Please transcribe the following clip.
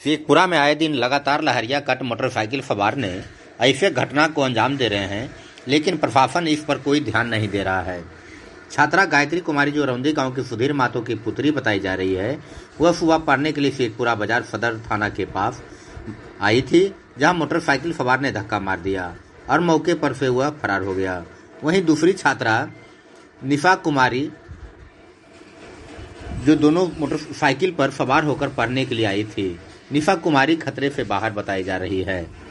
शेखपुरा में आए दिन लगातार लहरिया कट मोटरसाइकिल सवार ने ऐसे घटना को अंजाम दे रहे हैं, लेकिन प्रशासन इस पर कोई ध्यान नहीं दे रहा है। छात्रा गायत्री कुमारी, जो रौंदी गांव की सुधीर मातो की पुत्री बताई जा रही है, वह सुबह पढ़ने के लिए शेखपुरा बाजार सदर थाना के पास आई थी, जहां मोटरसाइकिल सवार ने धक्का मार दिया और मौके पर से वह फरार हो गया। वहीं दूसरी छात्रा निशा कुमारी, जो दोनों मोटरसाइकिल पर सवार होकर पढ़ने के लिए आई थी, निशा कुमारी खतरे से बाहर बताई जा रही है।